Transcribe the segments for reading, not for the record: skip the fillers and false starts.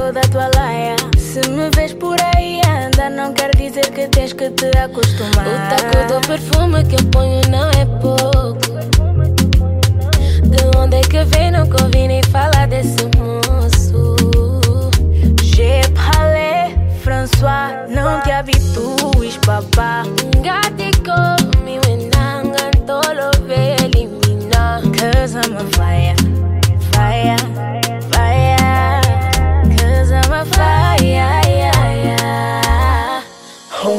toda a tua laia. Se me vês por aí andar, não quer dizer que tens que te acostumar. O taco do perfume que eu ponho não é pouco. De onde é que vem? Nunca ouvi nem falar desse moço. J'ai parlé, François, não te habitues, papá. Gatiko, mi wenanga, tolo ve elimina. Cause I'm a fire, fire, fire. Cause I'm a fire, yeah. Oh,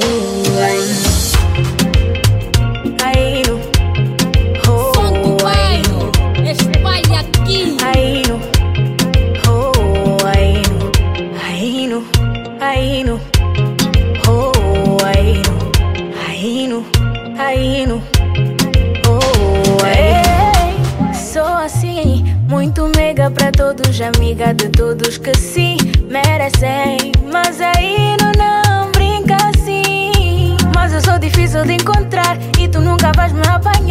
aí no, oh, aí no, espalha aqui. aí no, oh, aí no, aí no, aí no, oh, aí no, aí no, aí no, oh, aí. Sou assim, muito mega pra todos, amiga de todos que sim merecem. Mas aí não brinca assim. Mas eu sou difícil de encontrar e tu nunca vais me apanhar.